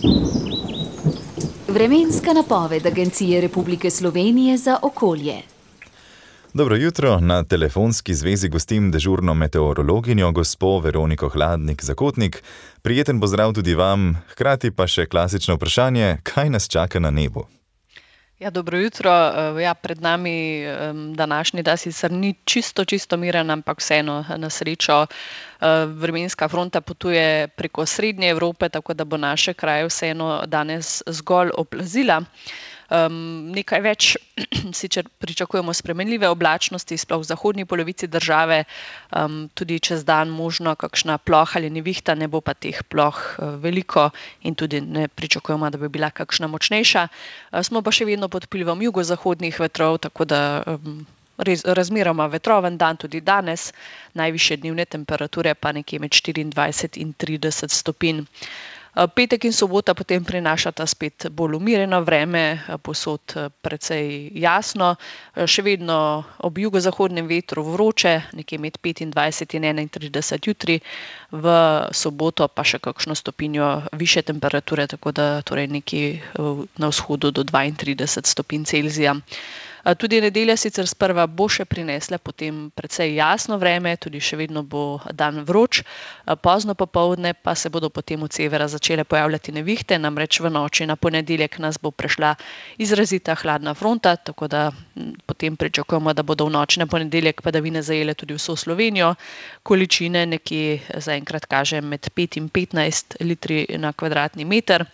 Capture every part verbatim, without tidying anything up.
Vremenska napoved Agencije Republike Slovenije za okolje. Dobro jutro, na telefonski zvezi gostim dežurno meteorologinjo gospo Veroniko Hladnik-Zakotnik. Prijeten pozdrav tudi vam, hkrati pa še klasično vprašanje, kaj nas čaka na nebu? Ja, dobro jutro. Ja, pred nami današnji dan sicer ni čisto, čisto miren, ampak vseeno na srečo vremenska fronta potuje preko Srednje Evrope, tako da bo naše kraje vseeno danes zgolj oplazila. Um, nekaj več sicer pričakujemo spremenljive oblačnosti, sploh v zahodni polovici države, um, tudi čez dan možno kakšna ploha ali nevihta, ne bo pa teh ploh uh, veliko in tudi ne pričakujemo, da bi bila kakšna močnejša. Uh, smo pa še vedno pod vplivom jugozahodnih vetrov, tako da um, res, razmeroma vetroven dan tudi danes, najvišje dnevne temperature pa nekje med štiriindvajset in trideset stopinj. Petek in sobota potem prinašata spet bolj umirjeno vreme, povsod precej jasno, še vedno ob jugozahodnem vetru vroče, nekje med petindvajset in enaintrideset jutri, v soboto pa še kakšno stopinjo višje temperature, tako da torej nekje na vzhodu do dvaintrideset stopinj Celzija. Tudi nedelja sicer sprva bo še prinesla potem precej jasno vreme, tudi še vedno bo dan vroč, pozno popoldne pa se bodo potem od severa začele pojavljati nevihte, namreč v noči na ponedeljek nas bo prešla izrazita hladna fronta, tako da potem pričakujemo, da bodo v noči na ponedeljek padavine zajele tudi vso Slovenijo, količine nekje zaenkrat kaže med pet in petnajst litri na kvadratni meter.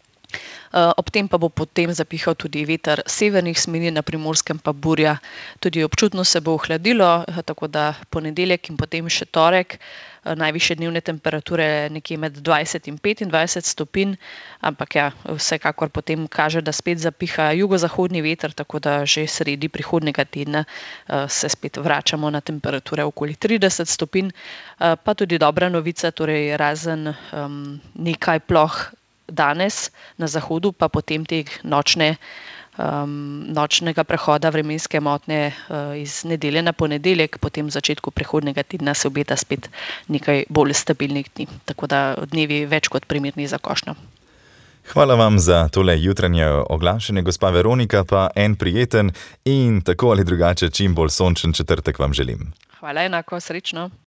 Ob tem pa bo potem zapihal tudi veter severnih smeri, na Primorskem pa burja. Tudi občutno se bo ohladilo, tako da ponedeljek in potem še torek, najvišje dnevne temperature nekje med dvajset in petindvajset stopinj, ampak ja, vsekakor potem kaže, da spet zapiha jugozahodni veter, tako da že sredi prihodnjega tedna se spet vračamo na temperature okoli trideset stopinj. Pa tudi dobra novica, torej razen um, nekaj ploh danes na zahodu, pa potem te nočne, um, nočnega prehoda vremenske motnje uh, iz nedelje na ponedeljek, potem v začetku prihodnjega tedna se obeta spet nekaj bolj stabilnih dni, tako da dnevi več kot primerni za košnjo. Hvala vam za tole jutranje oglašanje, gospa Veronika, pa en prijeten in tako ali drugače čim bolj sončen četrtek vam želim. Hvala, enako, srečno.